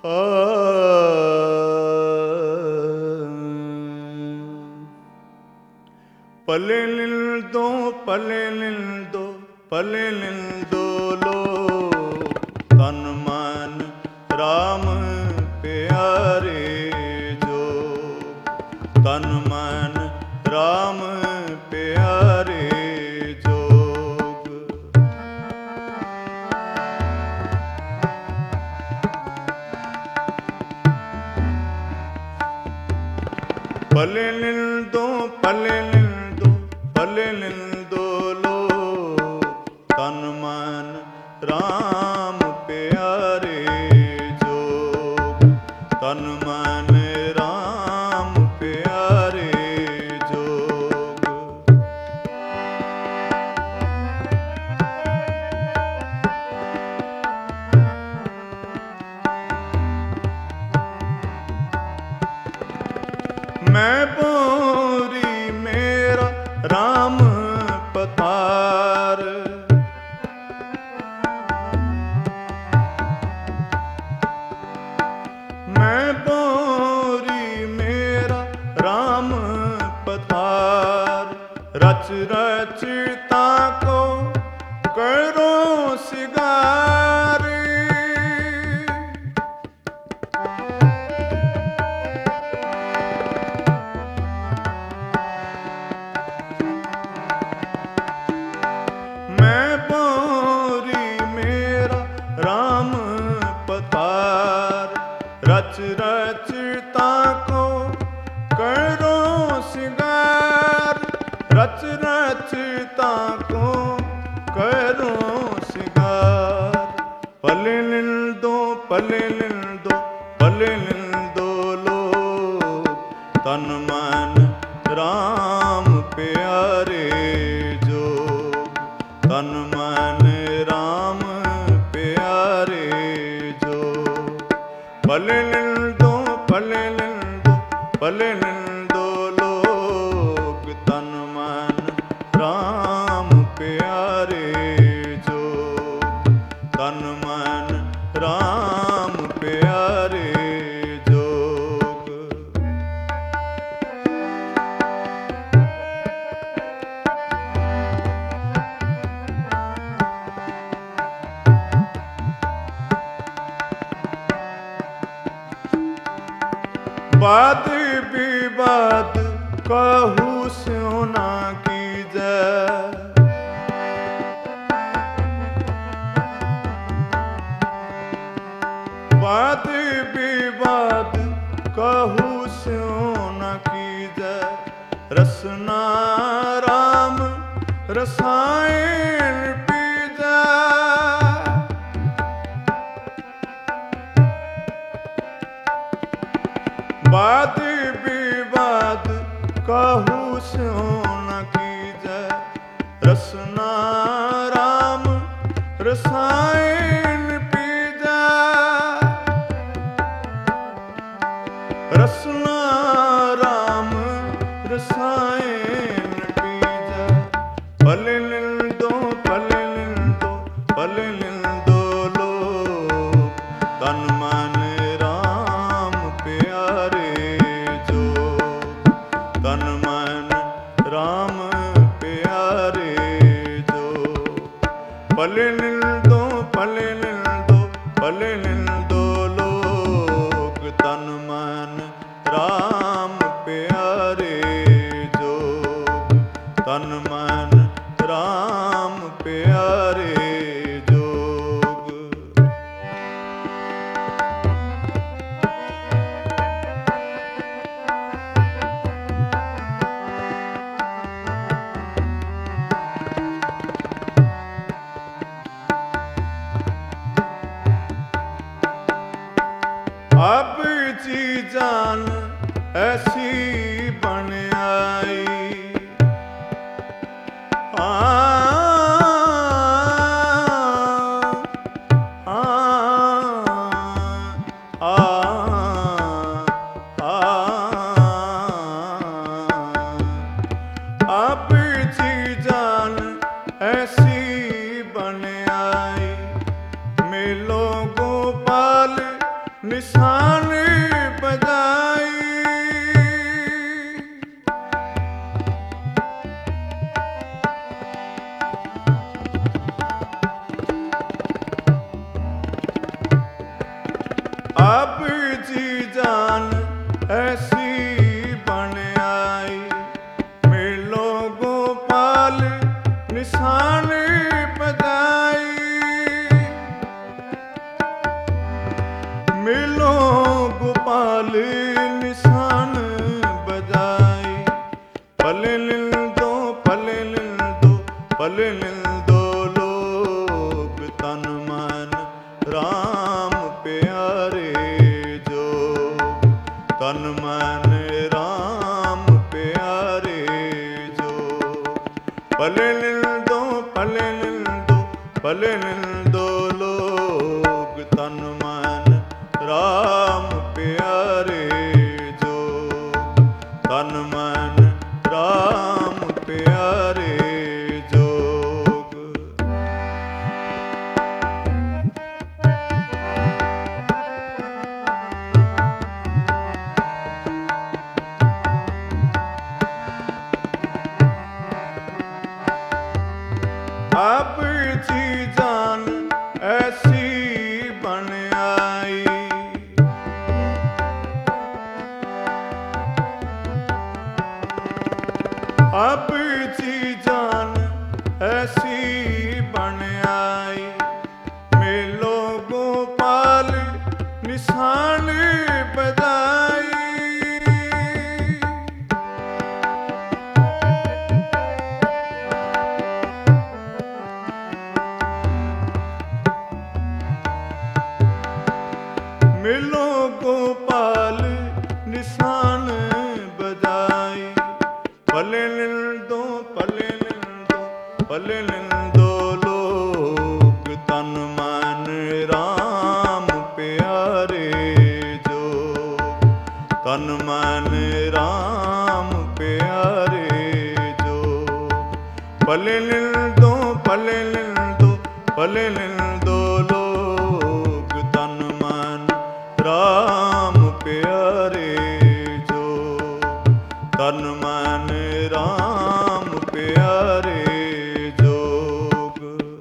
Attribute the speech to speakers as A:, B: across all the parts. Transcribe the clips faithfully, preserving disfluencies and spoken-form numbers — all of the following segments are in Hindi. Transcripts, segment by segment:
A: पले लिंदो पले लिंदो पले लिंदो लो तन मन राम प्यारे जो तन मन राम प्यारे जोग। पले लिंदो पले लिंदो पले लिंदो लो तन मन राम प्यारे जोग तन मन राम प्यारे जोग। मैं बोरी मेरा राम पतार मैं बोरी मेरा राम पतार रच रचता को करो सिगारी। मैं बोरी मेरा राम पतार रच रचता को करो सिंगार रच रचता को करो सिंगार। पले लिंदो पले लिंदो पले लिंदो लो तन मन राम प्यारे जो तन मन राम प्यारे जो। पले लिंदो पले लिंदो पले लिंदो लोग तन मन राम प्यारे जो तन मन राम प्यारे जोग। वाद विवाद कहू सोना की जय वाद विवाद कहू सोना की जय रसना राम रसायन पी जय। वाद विवाद कहू सोना की जय रसना राम रसायन पी जय रसना राम रसायन पी जय। पले लिंदो पले लिंदो पले लिंदो लो तन मन राम प्यारे जो तन मन राम प्यारे जो। पले लिंदो पले लिंदो पले लिंदो लोग तन मन राम प्यारे जो तन मन राम प्यारे जोग। अब जी जान ऐसी बन आई आ, आ, आ, आ, अब जी जान ऐसी बन आई मिलो गोपाल निशान बजाई। अब जी जान ऐसी बन आई, मिलो गोपाल निशान बजाई। मिलो गोपाल निशान बजाई। पले लिल दो पले लिल दो पले लिल दो लोग तन मन राम प्यारे जो, तन मन राम प्यारे जो। पले लिल दो पले लिल दो पले लिल दो लोग तन मन राम प्यारे जो, तन मन राम प्यारे जोग। अब जी जान ऐसी बन आई, अब जी जान ऐसी बन आई। मिलो गोपाल निशान बजाई। मिलो गोपाल निशान बजाई। पले लिल दो पले लिल दो पले लिल दो लोग तन मन राम प्यारे जो, तन मन राम प्यारे जो। पले लिल दो पले लिल दो पले लिल दो लोग तन मन राम प्यारे जो, तन मन राम प्यारे जोग।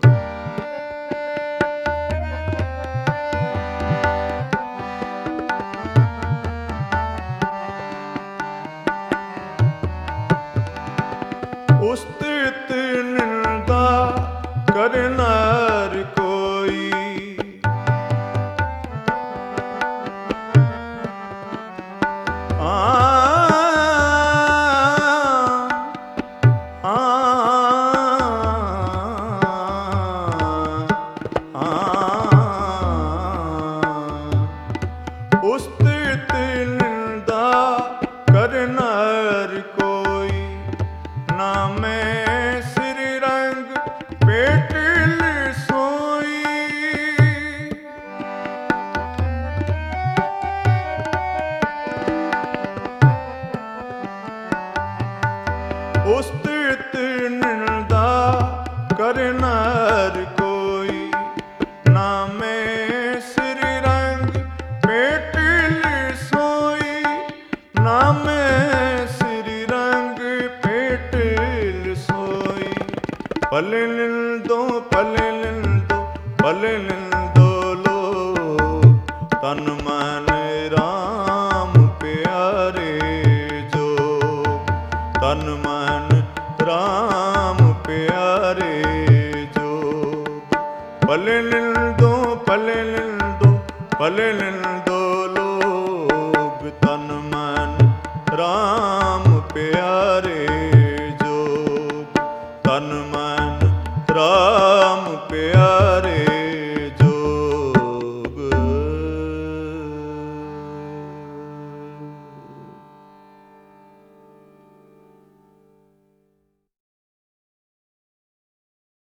A: उस्तत निंदा करनार कोई, उस्तत निंदा करनार कोई, ना मैं श्री रंग पेटिल सोई। उस्तत निंदा करनार कोई, ना मैं श्री रंग पेटिल सोई। ना मैं श्री रंग पेटिल सोई। पले लिल दो पले लिल दो पले लिल दो लोग तन मन राम प्यारे जो, तन मन राम प्यारे जो। पले लिल दो पले लिल दो पले लिल दो लोग तन मन राम